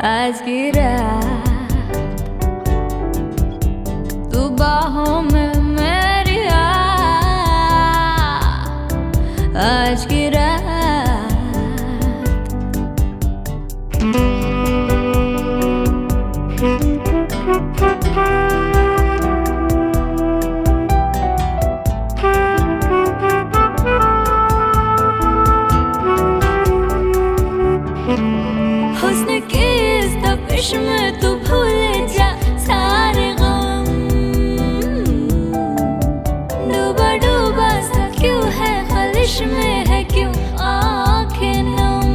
आज की रात तू बाहों में मेरी आ, आज की रात हुस्न की इस तपिश में तू भूल जा सारे गम। डूबा डूबा सा क्यों है ख्वाहिश में है क्यों आँखें नम।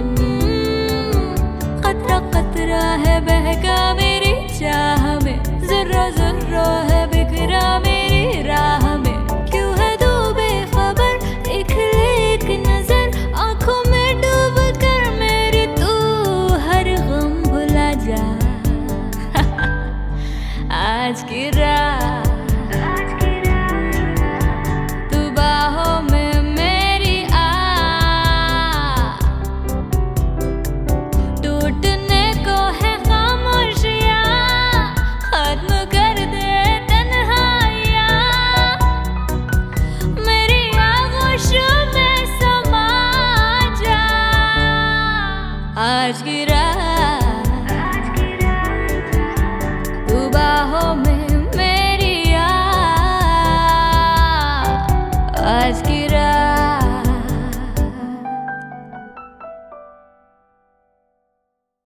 कतरा कतरा है बहका मेरी चाह में, जर्रा जर्रा है बिखरा मेरी राह में। क्यों है तू बेखबर एक एक नजर आँखों में डूब कर मेरी तू हर गम भुला जा। आज की रात तू बाहों में मेरी आ, टूटने को है खामोशियाँ, खत्म कर दे तन्हाइयाँ। मेरी आगोशों में समा जा। आज की रात तू बाहों में मेरी आ, आज की